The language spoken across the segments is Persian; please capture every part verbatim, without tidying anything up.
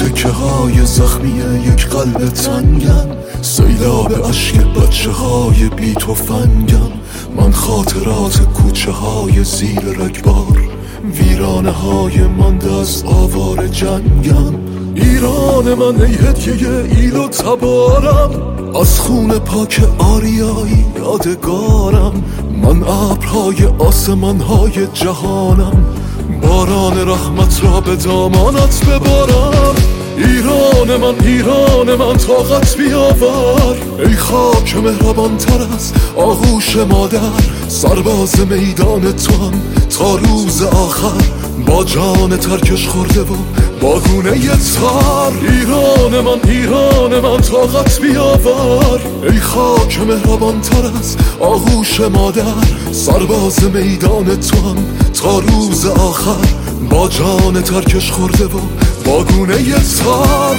تکه های زخمی یک قلب تنگم، سیلاب عشق بچه های بی تفنگم. من خاطرات کوچه های زیر رگبار، ویرانه های مانده از آوار جنگم. ایران من ای هدیه ایل و تبارم، از خون پاک آریایی یادگارم. من ابرهای آسمانهای جهانم، باران رحمت را به دامانت ببارم. ایران من ایران من طاقت بیاور، ای خاک مهربان تر از آغوش مادر. سرباز میدان تو هم تا روز آخر، با جان ترکش خورده و با گونه تر. ایران من ایران من طاقت بیاور، ای خاک مهربان تر از آغوش مادر. سرباز میدان تو هم تا روز آخر، با جان ترکش خورده و با گونه تر.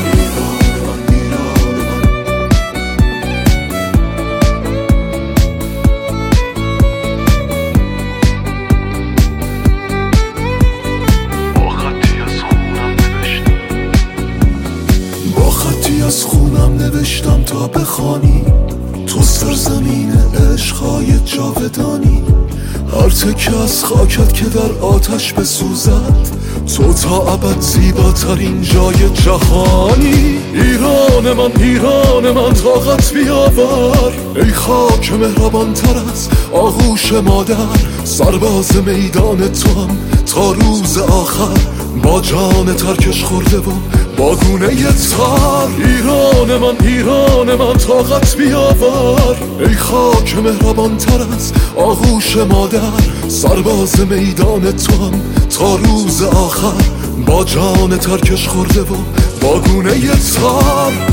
از خونم نوشتم تا بخوانی، تو سرزمین عشقهای جاودانی. هر تکه از خاکت که در آتش بسوزد، تو تا ابد زیباترین جای جهانی. ایران من ایران من طاقت بیاور، ای خاک مهربان تر از آغوش مادر. سرباز میدان تو هم تا روز آخر، با جان ترکش خورده و با گونه تر. ایران من ایران من طاقت بیاور، ای خاک مهربان تر از آغوش مادر. سرباز میدان تو هم تا روز آخر، با جان ترکش خورده و با گونه تر.